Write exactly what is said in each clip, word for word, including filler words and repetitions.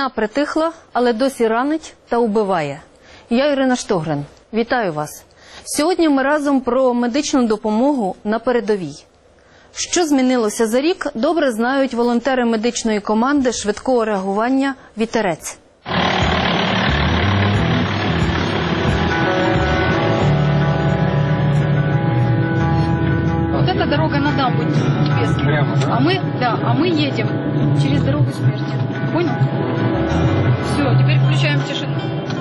Війна притихла, але досі ранить та убиває. Я Ірина Штогрин. Вітаю вас. Сьогодні ми разом про медичну допомогу на передовій. Що змінилося за рік, добре знають волонтери медичної команди швидкого реагування «Вітерець». Вот эта дорога на дамбу Небесную. А мы, да, а мы едем через дорогу смерти. Понял? Все, теперь включаем тишину.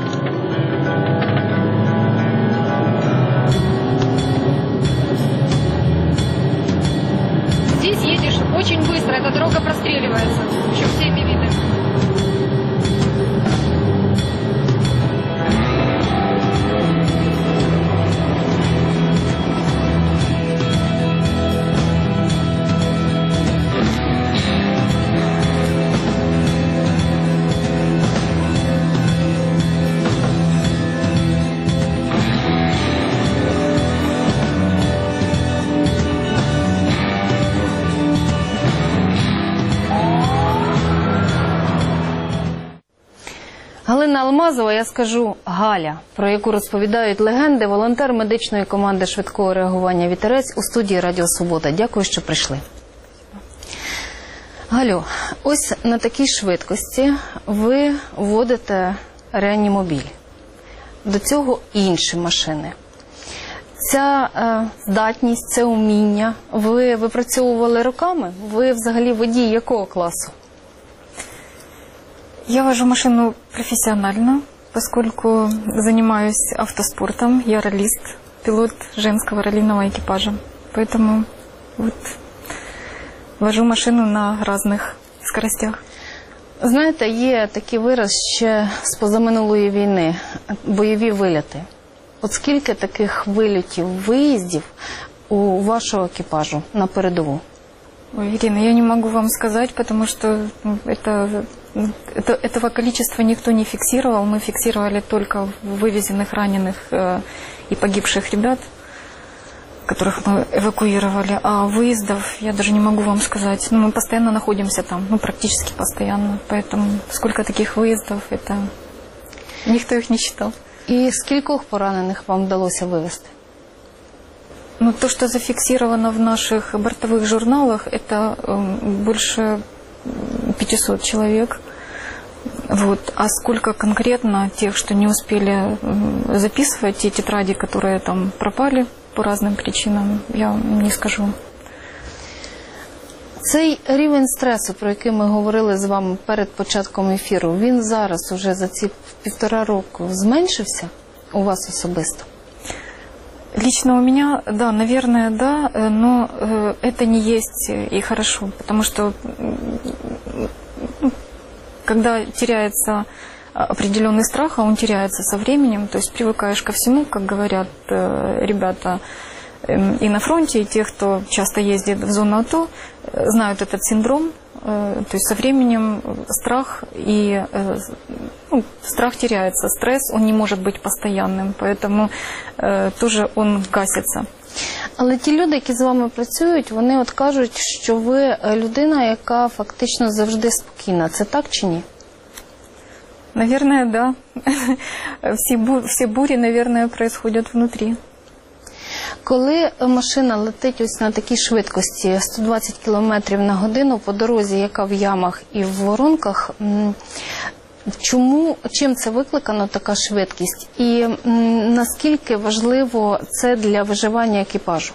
Здесь едешь очень быстро, эта дорога простреливается. Еще всеми видами. Галина Алмазова, я скажу Галя, про яку розповідають легенди, волонтер медичної команди швидкого реагування «Вітерець» у студії Радіо Свобода. Дякую, що прийшли. Галю, ось на такій швидкості ви водите реанімобіль. До цього інші машини. Ця е, здатність, це уміння ви випрацьовували роками? Ви взагалі водій якого класу? Я вожу машину профессионально, поскольку занимаюсь автоспортом. Я раллист, пилот женского раллийного экипажа. Поэтому вот вожу машину на разных скоростях. Знаєте, є такий вираз ще з позаминулої війни – бойові вильоти. От скільки таких вильотів, виїздів у вашого екіпажу на передову? Ой, Ирина, я не могу вам сказать, потому что ну, это, это, этого количества никто не фиксировал. Мы фиксировали только вывезенных, раненых э, и погибших ребят, которых мы эвакуировали. А выездов я даже не могу вам сказать. Ну, мы постоянно находимся там, ну, практически постоянно. Поэтому сколько таких выездов, это никто их не считал. І скількох поранених вам вдалося вивезти? Ну, то, что зафиксировано в наших бортовых журналах, это э, больше пятисот человек. Вот. А сколько конкретно тех, что не успели э, записывать, те тетради, которые там пропали по разным причинам, я не скажу. Цей рівень стресу, про який ми говорили з вами перед початком ефіру, він зараз уже за ці півтора року зменшився у вас особисто? Лично у меня, да, наверное, да, но э, это не есть и хорошо, потому что э, когда теряется определенный страх, а он теряется со временем, то есть привыкаешь ко всему, как говорят э, ребята э, и на фронте, и те, кто часто ездит в зону АТО, э, знают этот синдром, э, то есть со временем страх и э, ну, страх теряется, стресс, он не может быть постоянным, поэтому э, тоже он гасится. Але ті люди, які з вами працюють, вони от кажуть, що ви людина, яка фактично завжди спокійна. Це так чи ні? Наверное, да. Все, бу все бури, наверное, происходят внутри. Коли машина летить ось на такій швидкості сто двадцять кілометрів на годину по дорозі, яка в ямах і в воронках, чому, чим це викликано, така швидкість? І наскільки важливо це для виживання екіпажу?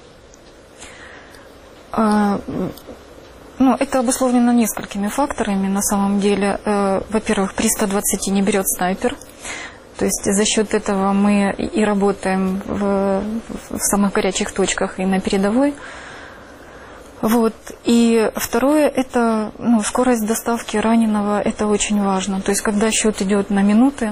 А, ну, это обусловлено несколькими факторами на самом деле. Э, во-первых, при ста двадцати не берет снайпер. То есть за счет этого мы и работаем в, в самых горячих точках и на передовой. Вот. И второе, это ну, скорость доставки раненого, это очень важно. То есть когда счет идет на минуты,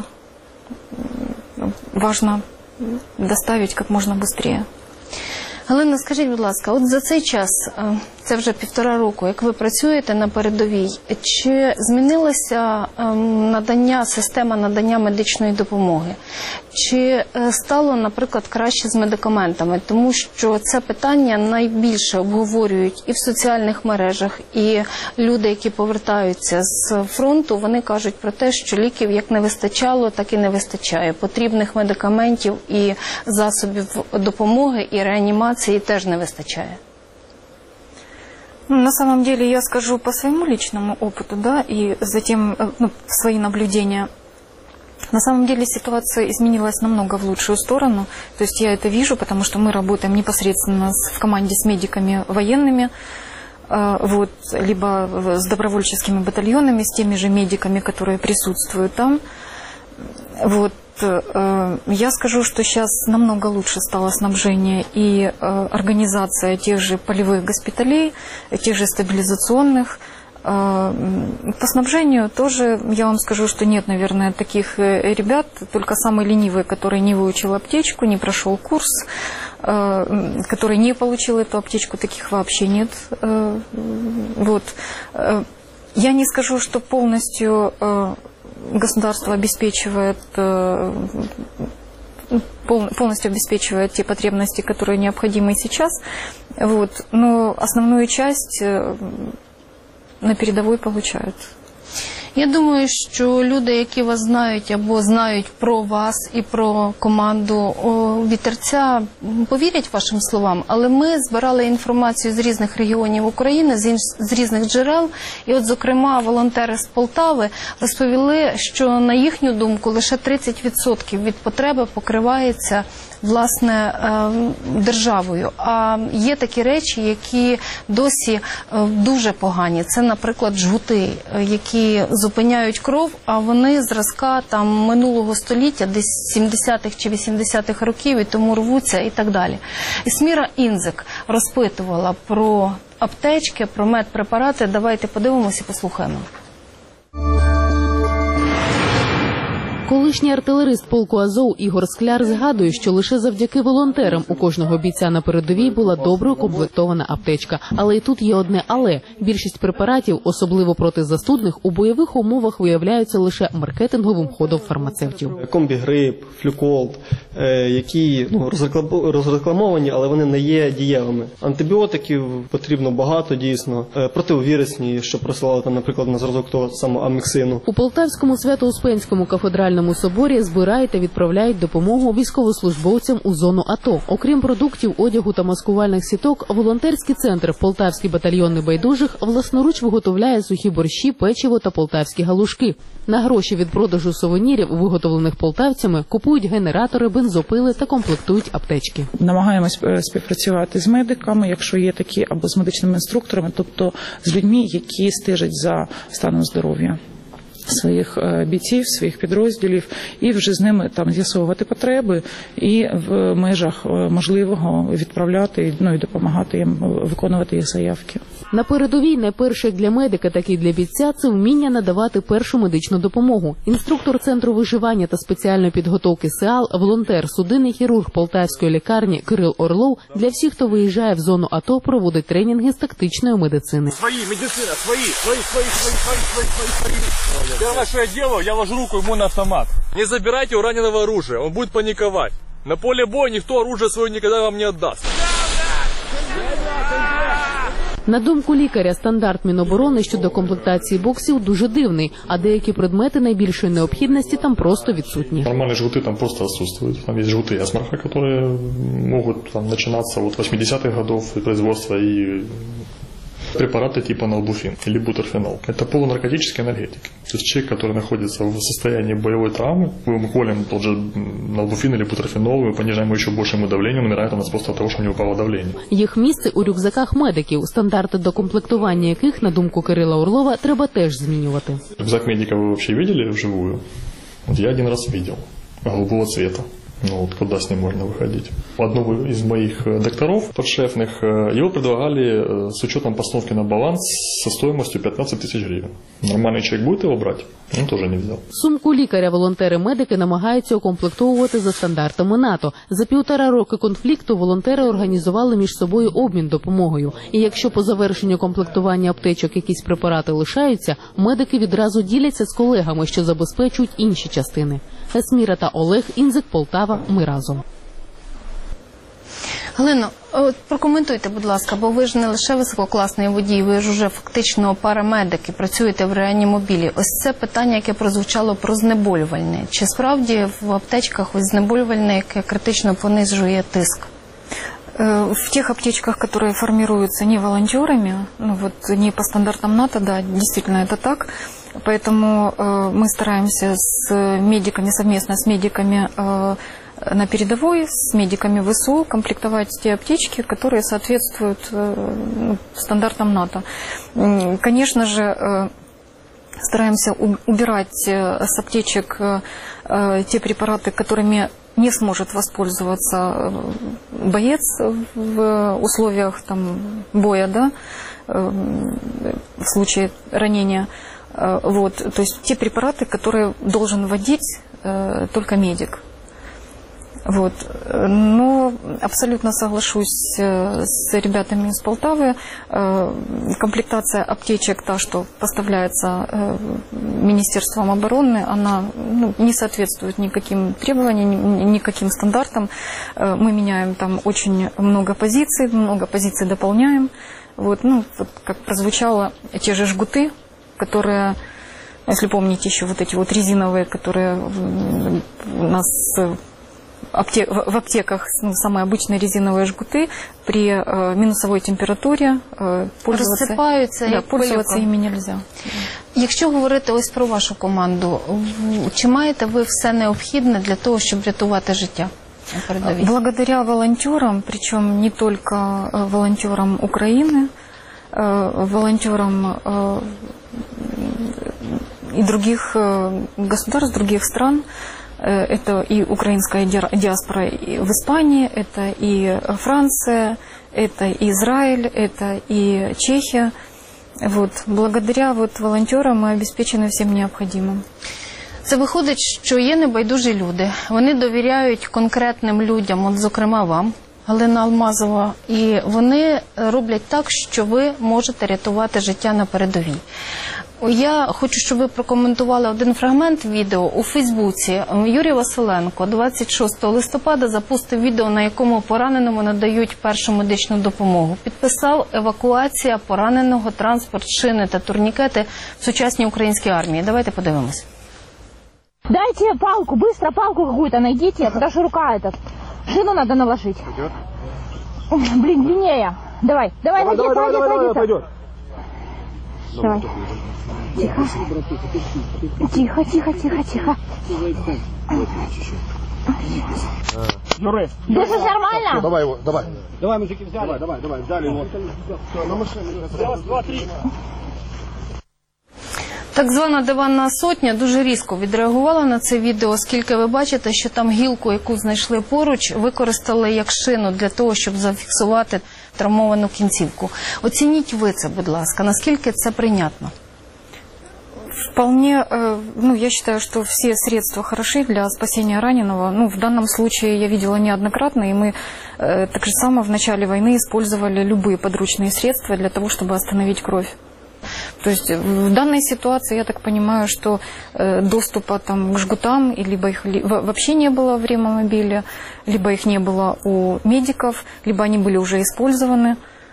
важно доставить как можно быстрее. Галина, скажіть, будь ласка, от за цей час це вже півтора року, як ви працюєте на передовій, чи змінилася ем, надання, система надання медичної допомоги? Чи е, стало, наприклад, краще з медикаментами? Тому що це питання найбільше обговорюють і в соціальних мережах, і люди, які повертаються з фронту, вони кажуть про те, що ліків як не вистачало, так і не вистачає. Потрібних медикаментів і засобів допомоги, і реанімації теж не вистачає. Ну, на самом деле, я скажу по своему личному опыту, да, и затем ну, свои наблюдения. На самом деле ситуация изменилась намного в лучшую сторону. То есть я это вижу, потому что мы работаем непосредственно в команде с медиками военными, вот, либо с добровольческими батальонами, с теми же медиками, которые присутствуют там. Вот. Я скажу, что сейчас намного лучше стало снабжение и организация тех же полевых госпиталей, тех же стабилизационных. По снабжению тоже, я вам скажу, что нет, наверное, таких ребят, только самый ленивый, который не выучил аптечку, не прошел курс, который не получил эту аптечку, таких вообще нет. Вот. Я не скажу, что полностью государство обеспечивает, полностью обеспечивает те потребности, которые необходимы сейчас, вот, но основную часть на передовой получают. Я думаю, що люди, які вас знають або знають про вас і про команду «Вітерця», повірять вашим словам, але ми збирали інформацію з різних регіонів України, з різних джерел, і от, зокрема, волонтери з Полтави розповіли, що, на їхню думку, лише тридцять відсотків від потреби покривається власне державою. А є такі речі, які досі дуже погані. Це, наприклад, жгути, які зупиняють кров, а вони зразка там минулого століття, десь сімдесятих чи вісімдесятих років, і тому рвуться і так далі. Ісміра Інзик розпитувала про аптечки, про медпрепарати. Давайте подивимося і послухаємо. Колишній артилерист полку Азов Ігор Скляр згадує, що лише завдяки волонтерам у кожного бійця на передовій була добре укомплектована аптечка. Але і тут є одне «але». Більшість препаратів, особливо проти застудних, у бойових умовах виявляються лише маркетинговим ходом фармацевтів. Комбігрип, флюколд, які ну, розрекламовані, але вони не є дієвими. Антибіотиків потрібно багато, дійсно. Противовірусні, що просилали, там, наприклад, на зразок того самого аміксину. У Полтавському Свято-Успенському кафедральному соборі збирають та відправляють допомогу військовослужбовцям у зону АТО. Окрім продуктів, одягу та маскувальних сіток, волонтерський центр «Полтавський батальйон небайдужих» власноруч виготовляє сухі борщі, печиво та полтавські галушки. На гроші від продажу сувенірів, виготовлених полтавцями, купують генератори, бензопили та комплектують аптечки. Намагаємось співпрацювати з медиками, якщо є такі, або з медичними інструкторами, тобто з людьми, які стежать за станом здоров'я своїх бійців, своїх підрозділів, і вже з ними там з'ясовувати потреби і в межах можливого відправляти, ну і допомагати їм виконувати їх заявки. На передовій найперше для медика, так і для бійця – це вміння надавати першу медичну допомогу. Інструктор Центру виживання та спеціальної підготовки СеАЛ, волонтер, судинний хірург Полтавської лікарні Кирил Орлов для всіх, хто виїжджає в зону АТО, проводить тренінги з тактичної медицини. Свої, медицина, свої, свої, свої, свої, свої, свої, свої, свої. Первое, что я делаю, я ложу руку ему на автомат. Не забирайте у раненого оружие, он будет паниковать. На поле боя никто оружие свое никогда вам не отдаст. На думку лікаря, стандарт Міноборони щодо комплектації боксів дуже дивний, а деякі предмети найбільшої необхідності там просто відсутні. Нормальные жгуты там просто отсутствуют. Там есть жгуты Эсмарха, которые могут там начинаться от восьмидесятых годов производства, и препараты типа налбуфин или бутерфенол. Это полунаркотический энергетик. То есть человек, который находится в состоянии боевой травмы, мы колем тот же налбуфин или бутерфенол, мы понижаем еще больше ему давление, умирает у нас просто от того, что у него упало давление. Їх місце у рюкзаках медиків, стандарти докомплектування яких, на думку Кирила Орлова, треба теж змінювати. Рюкзак медика вы вообще видели вживую? Вот я один раз видел, голубого цвета. Ну, вот куда с ним можно выходить? Одного из моих докторов подшефных, его предлагали с учетом постановки на баланс со стоимостью пятнадцать тысяч гривен. Нормальный человек будет его брать? Он тоже не взял. Сумку лікаря волонтери-медики намагаються укомплектовувати за стандартами НАТО. За півтора роки конфлікту волонтери організували між собою обмін допомогою. І якщо по завершенню комплектування аптечок якісь препарати лишаються, медики відразу діляться з колегами, що забезпечують інші частини. Есміра та Олег, Інзик, Полтава. Ми разом. Галино, от прокоментуйте, будь ласка, бо ви ж не лише висококласний водій, ви ж уже фактично парамедик і працюєте в реанімобілі. Ось це питання, яке прозвучало про знеболювальне. Чи справді в аптечках ось знеболювальне, яке критично понижує тиск? В тех аптечках, которые формируются не волонтерами, ну вот не по стандартам НАТО, да, действительно это так. Поэтому э, мы стараемся с медиками, совместно с медиками э, на передовой, с медиками ВСУ комплектовать те аптечки, которые соответствуют э, стандартам НАТО. Конечно же, э, стараемся убирать с аптечек э, те препараты, которыми не сможет воспользоваться боец в условиях там, боя, да, в случае ранения. Вот, то есть те препараты, которые должен вводить только медик. Вот. Но абсолютно соглашусь с ребятами из Полтавы. Комплектация аптечек, та, что поставляется Министерством обороны, она ну, не соответствует никаким требованиям, никаким стандартам. Мы меняем там очень много позиций, много позиций дополняем. Вот, ну, вот, как прозвучало, те же жгуты, которые, если помните, еще вот эти вот резиновые, которые у нас в аптеках, ну, самые обычные резиновые жгуты, при э, минусовой температуре э, пользоваться, да, пользоваться ими нельзя. Якщо говорити ось про вашу команду, чи маєте ви все необхідне для того, щоб рятувати життя? Благодаря волонтерам, причем не только волонтерам Украины, волонтерам и других государств, других стран. Это и украинская диаспора в Испании, это и Франция, это и Израиль, это и Чехия. Вот. Благодаря вот волонтерам мы обеспечены всем необходимым. Це виходить, що є небайдужі люди. Вони довіряють конкретним людям, от зокрема вам, Галина Алмазова, і вони роблять так, що ви можете рятувати життя на передовій. Я хочу, щоб ви прокоментували один фрагмент відео у Фейсбуці. Юрій Василенко двадцять шостого листопада запустив відео, на якому пораненому надають першу медичну допомогу. Підписав «Евакуація пораненого, транспорт, шини та турнікети в сучасній українській армії». Давайте подивимось. Дайте палку, быстро палку какую-то найдите, потому что рука этот. Шину надо наложить. Блин, длиннее. Давай, давай, давай, давай, давай, давай, давай, пойдет. Давай. Тихо. Тихо, тихо, тихо, тихо. Юры. Держишь нормально? Давай его, давай. Давай, мужики, взяли. Давай, давай, давай, взяли его. На машину. Раз, два, три. Так звана диванна сотня дуже різко відреагувала на це відео, оскільки ви бачите, що там гілку, яку знайшли поруч, використали як шину для того, щоб зафіксувати травмовану кінцівку. Оцініть ви це, будь ласка, наскільки це прийнятно? Вполне, ну, я считаю, что все средства хороши для спасения раненого. Ну, в данном случае я видела неоднократно, и мы так же само в начале войны использовали любые подручные средства для того, чтобы остановить кровь. То есть в данной ситуации, я так понимаю, что доступа там, к жгутам, либо их вообще не было в реанимобиле, либо их не было у медиков, либо они были уже использованы.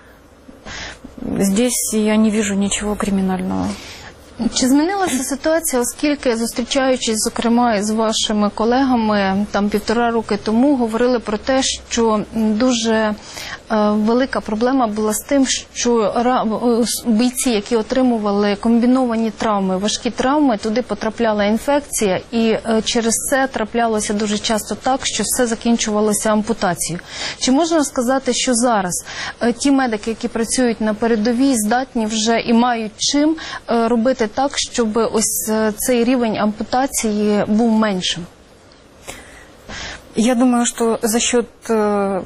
Здесь я не вижу ничего криминального. Чи змінилася ситуація, оскільки, зустрічаючись, зокрема, з вашими колегами, там півтора роки тому, говорили про те, що дуже е, велика проблема була з тим, що бійці, які отримували комбіновані травми, важкі травми, туди потрапляла інфекція, і е, через це траплялося дуже часто так, що все закінчувалося ампутацією. Чи можна сказати, що зараз е, ті медики, які працюють на передовій, здатні вже і мають чим е, робити так, щоб ось цей рівень ампутації був меншим? Я думаю, что за счет э,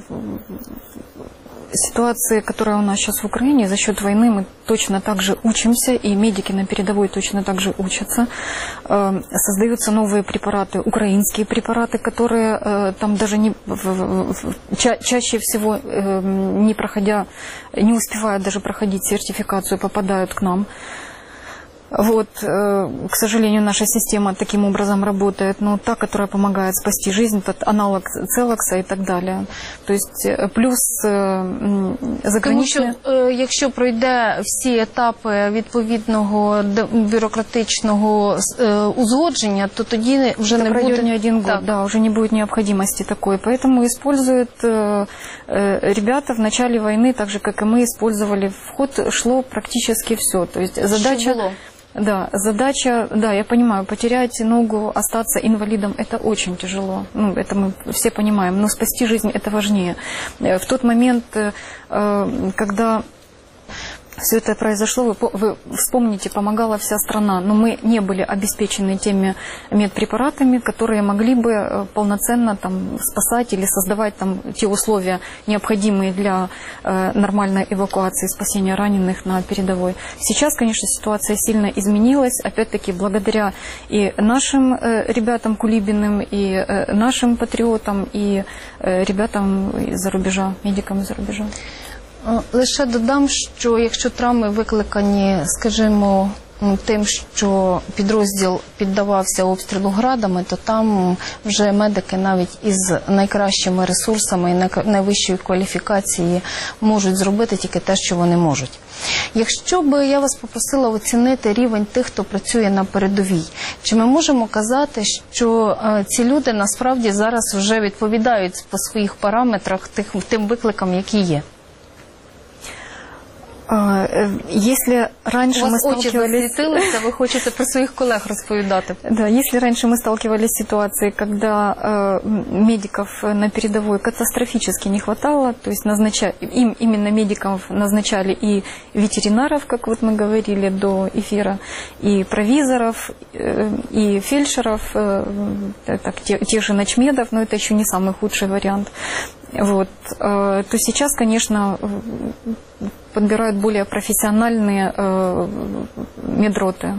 ситуации, которая у нас сейчас в Украине, за счет войны мы точно так же учимся, и медики на передовой точно так же учатся. Э, создаются новые препараты, украинские препараты, которые э, там даже не, в, в, в, ча, чаще всего, э, не проходя, не успевают даже проходить сертификацию, попадают к нам. Вот, к сожалению, наша система таким образом работает, но та, которая помогает спасти жизнь, тот аналог Целокса и так далее. То есть плюс заграничне... Тому що, якщо пройде всі етапи відповідного бюрократичного узгодження, то тоді вже Это не пройдет буде... не один год, Так. да, уже не будет необходимости такой. Поэтому используют э, э, ребята в начале войны, так же, как и мы использовали. В ход шло практически все. То есть задача... Що було? Да, задача, да, я понимаю, потерять ногу, остаться инвалидом, это очень тяжело. Ну, это мы все понимаем, но спасти жизнь это важнее. В тот момент, когда все это произошло, вы, вы вспомните, помогала вся страна, но мы не были обеспечены теми медпрепаратами, которые могли бы полноценно там спасать или создавать там те условия, необходимые для э, нормальной эвакуации, спасения раненых на передовой. Сейчас, конечно, ситуация сильно изменилась, опять-таки благодаря и нашим э, ребятам Кулибиным, и э, нашим патриотам, и э, ребятам из-за рубежа, медикам из-за рубежа. Лише додам, що якщо травми викликані, скажімо, тим, що підрозділ піддавався обстрілу градами, то там вже медики навіть із найкращими ресурсами і найвищою кваліфікацією можуть зробити тільки те, що вони можуть. Якщо б я вас попросила оцінити рівень тих, хто працює на передовій, чи ми можемо казати, що ці люди насправді зараз вже відповідають по своїх параметрах тих, тим викликам, які є? Если раньше У вас мы очі сталкивались... засвітилися, ви хочете про своїх колег розповідати. Да, если раньше мы сталкивались с ситуацией, когда э, медиков на передовой катастрофически не хватало, то есть назначали, им именно медиков назначали и ветеринаров, как вот мы говорили до эфира, и провизоров, э, и фельдшеров, э, так, те, тех же начмедов, но это еще не самый худший вариант. Вот, э, то сейчас, конечно, подбирают более профессиональные э, медроты.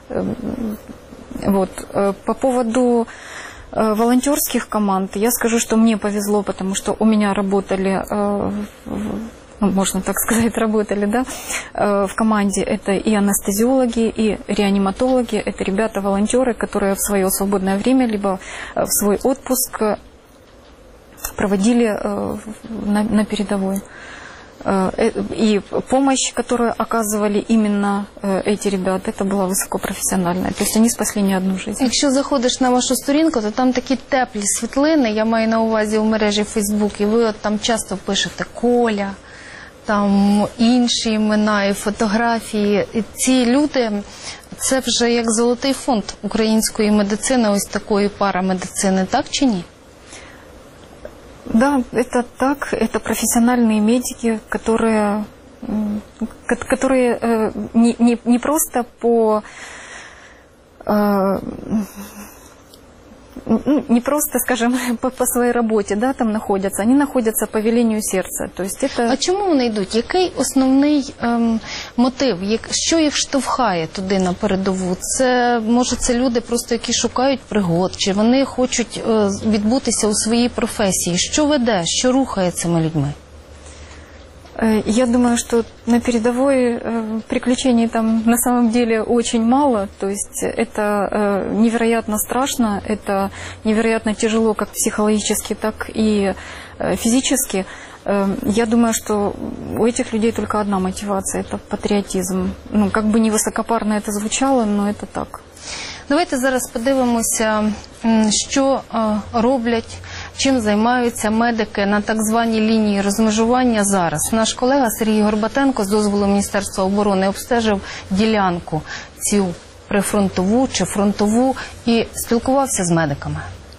Вот. По поводу э, волонтерских команд я скажу, что мне повезло, потому что у меня работали, э, ну, можно так сказать, работали, да, э, в команде это и анестезиологи, и реаниматологи, это ребята-волонтеры, которые в свое свободное время, либо в свой отпуск проводили э, на, на передовой. И помощь, которую оказывали именно эти ребята, это была высокопрофессиональная. То есть они спасли не одну жизнь. Якщо заходиш на вашу сторінку, то там такі теплі світлини, я маю на увазі у мережі Фейсбук, і ви от там часто пишете Коля, там інші імена і фотографії. І ці люди, це вже як золотий фонд української медицини, ось такої парамедицини, так чи ні? Да, это так. Это профессиональные медики, которые, которые не, не, не просто по не просто, скажем, по, по своей работе, да, там находятся, они находятся по велению сердца. То есть это... А чому вони йдуть? Який основний ем, мотив? Як, що їх штовхає туди на передову? Це, може, це люди просто, які шукають пригод, чи вони хочуть е, відбутися у своїй професії? Що веде, що рухає цими людьми? Я думаю, что на передовой э, приключений там на самом деле очень мало. То есть это э, невероятно страшно, это невероятно тяжело как психологически, так и э, физически. Э, я думаю, что у этих людей только одна мотивация – это патриотизм. Ну, как бы не высокопарно это звучало, но это так. Давайте зараз подивимося, що е, роблять, чим займаються медики на так званій лінії розмежування зараз. Наш колега Сергій Горбатенко з дозволу Міністерства оборони обстежив ділянку цю прифронтову чи фронтову і спілкувався з медиками.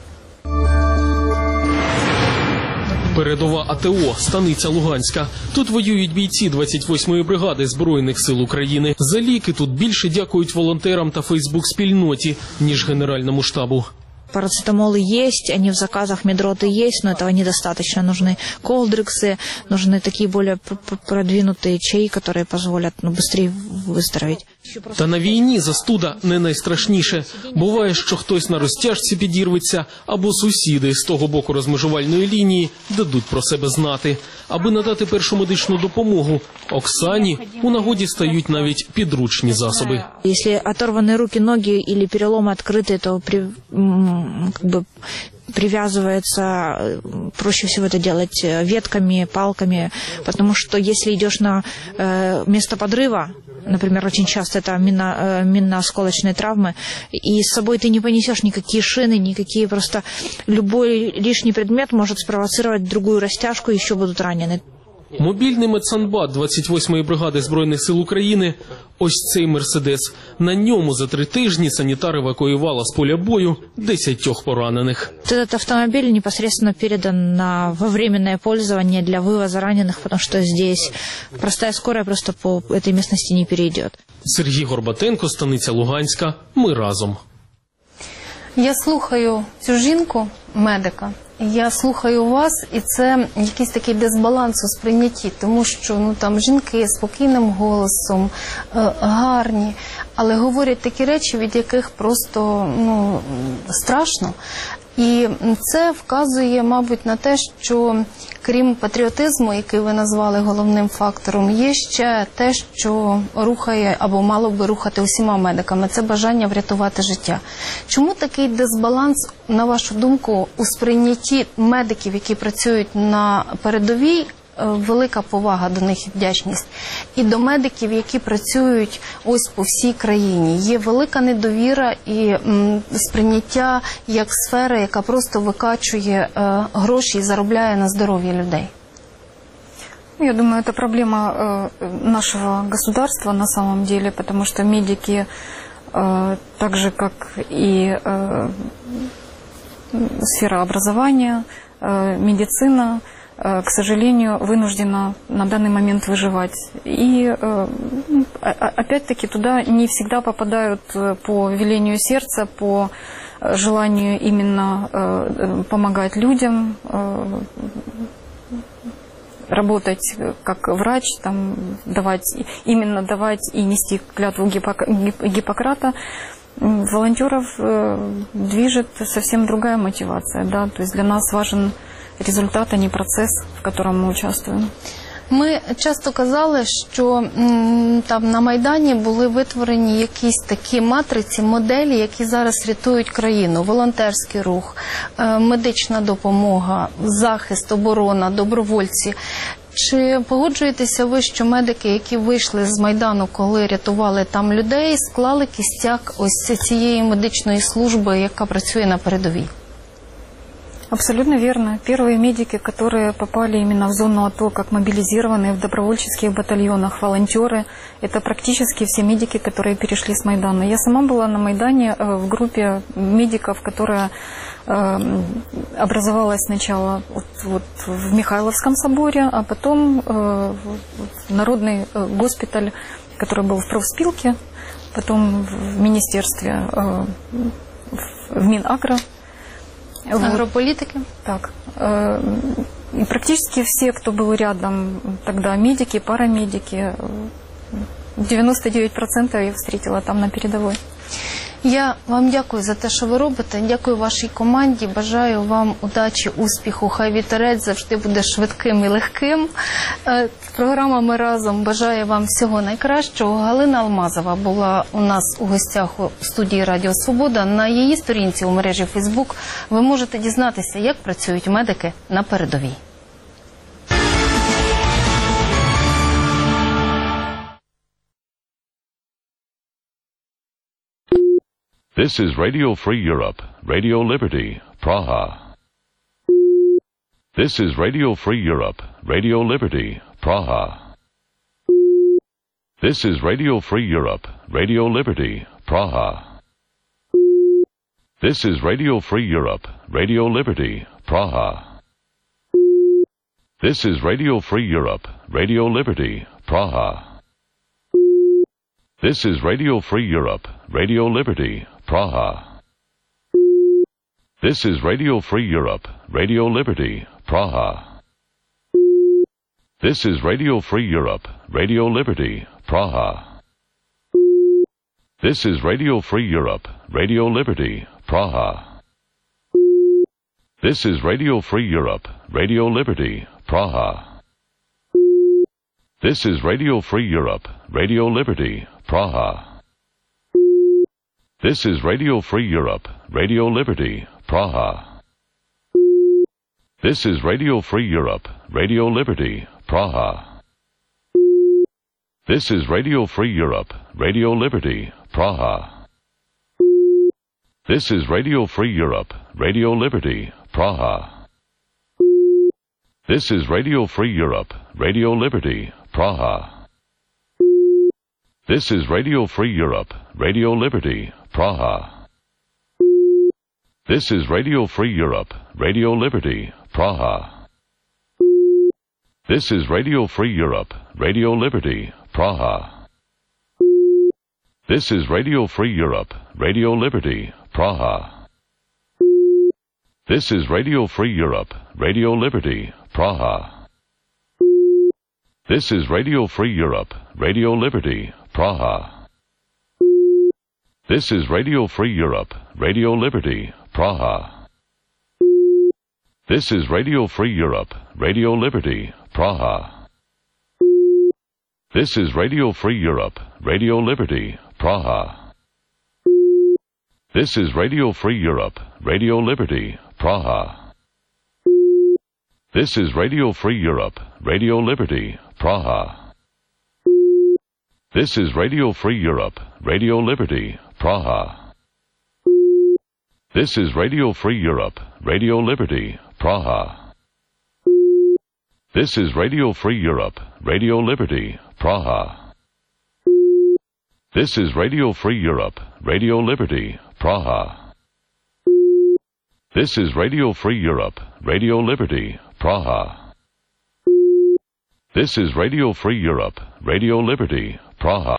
Передова АТО, станиця Луганська. Тут воюють бійці двадцять восьмої бригади Збройних сил України. За ліки тут більше дякують волонтерам та фейсбук-спільноті, ніж Генеральному штабу. парацетамолы есть, они в заказах, медроты есть, но этого недостаточно. Нужны колдриксы, нужны такие более продвинутые чаи, которые позволят ну, быстрее выздороветь. Та на війні застуда не найстрашніше. Буває, що хтось на розтяжці підірветься, або сусіди з того боку розмежувальної лінії дадуть про себе знати. Аби надати першу медичну допомогу, Оксані у нагоді стають навіть підручні засоби. Якщо оторвані руки, ноги або переломи відкриті, то при, как бы, привязывается, проще всего это делать ветками, палками, потому что если идешь на э, место подрыва, например, очень часто это минно, э, минно-осколочные травмы, и с собой ты не понесешь никакие шины, никакие просто любой лишний предмет может спровоцировать другую растяжку, и еще будут ранены. Мобільний медсанбат двадцять восьмої бригади Збройних сил України – ось цей «Мерседес». На ньому за три тижні санітар евакуювала з поля бою десятьох поранених. Этот автомобиль непосредственно передан на, во временное пользование для вывоза раненых, потому что здесь простая скорая просто по этой местности не перейдет. Сергій Горбатенко, станиця Луганська. Ми разом. Я слухаю цю жінку, медика, я слухаю вас, і це якийсь такий дисбаланс у сприйнятті, тому що ну, там жінки спокійним голосом, е, гарні, але говорять такі речі, від яких просто ну, страшно. І це вказує, мабуть, на те, що крім патріотизму, який ви назвали головним фактором, є ще те, що рухає або мало би рухати усіма медиками. Це бажання врятувати життя. Чому такий дисбаланс, на вашу думку, у сприйнятті медиків, які працюють на передовій? Велика повага до них і вдячність. І до медиків, які працюють ось по всій країні. Є велика недовіра і м, сприйняття як сфери, яка просто викачує е, гроші і заробляє на здоров'я людей. Я думаю, это проблема э, нашего государства на самом деле, потому что медики, э, так же как и э, сфера образования, э, медицина, к сожалению, вынуждена на данный момент выживать. И опять-таки туда не всегда попадают по велению сердца, по желанию именно помогать людям, работать как врач, там, давать, именно давать и нести клятву Гиппократа. Волонтеров движет совсем другая мотивация, да, то есть для нас важен результат, а не процес, в котором ми участвуємо. Ми часто казали, що м, там на Майдані були витворені якісь такі матриці, моделі, які зараз рятують країну. Волонтерський рух, е, медична допомога, захист, оборона, добровольці. Чи погоджуєтеся ви, що медики, які вийшли з Майдану, коли рятували там людей, склали кістяк ось цієї медичної служби, яка працює на передовій? Абсолютно верно. Первые медики, которые попали именно в зону АТО, как мобилизированные в добровольческих батальонах, волонтеры, это практически все медики, которые перешли с Майдана. Я сама была на Майдане в группе медиков, которая э, образовалась сначала вот, вот в Михайловском соборе, а потом э, в Народный госпиталь, который был в профспилке, потом в министерстве, э, в Минагро. Агрополитики? Так. И практически все, кто был рядом тогда, медики, парамедики, девяносто девять процентов я встретила там на передовой. Я вам дякую за те, що ви робите. Дякую вашій команді. Бажаю вам удачі, успіху. Хай вітерець завжди буде швидким і легким. Програма «Ми разом» бажає вам всього найкращого. Галина Алмазова була у нас у гостях у студії Радіо Свобода. На її сторінці у мережі Фейсбук ви можете дізнатися, як працюють медики на передовій. This is Radio Free Europe, Radio Liberty, Praha. This is Radio Free Europe, Radio Liberty, Praha. This is Radio Free Europe, Radio Liberty, Praha. This is Radio Free Europe, Radio Liberty, Praha. This is Radio Free Europe, Radio Liberty, Praha. This is Radio Free Europe, Radio Liberty, Praha. This is Radio Free Europe, Radio Liberty, Praha. This is Radio Free Europe, Radio Liberty, Praha. This is Radio Free Europe, Radio Liberty, Praha. This is Radio Free Europe, Radio Liberty, Praha. This is Radio Free Europe, Radio Liberty, Praha. This is Radio Free Europe, Radio Liberty, Praha. This is Radio Free Europe, Radio Liberty, Praha. This is Radio Free Europe, Radio Liberty, Praha. This is Radio Free Europe, Radio Liberty, Praha. This is Radio Free Europe, Radio Liberty, Praha. This is Radio Free Europe, Radio Liberty, Praha. This is Radio Free Europe, Radio Liberty, Praha. This is Radio Free Europe, Radio Liberty, Praha. This is Radio Free Europe, Radio Liberty, Praha. This is Radio Free Europe, Radio Liberty, Praha. This is Radio Free Europe, Radio Liberty, Praha. This is Radio Free Europe, Radio Liberty, Praha. This is Radio Free Europe, Radio Liberty, Praha. This is Radio Free Europe, Radio Liberty, Praha. This is Radio Free Europe, Radio Liberty, Praha. This is Radio Free Europe, Radio Liberty, Praha. This is Radio Free Europe, Radio Liberty, Praha. This is Radio Free Europe, Radio Liberty, Praha. This is Radio Free Europe, Radio Liberty, Praha. This is Radio Free Europe, Radio Liberty, Praha. This is Radio Free Europe, Radio Liberty, Praha. This is Radio Free Europe, Radio Liberty, Praha.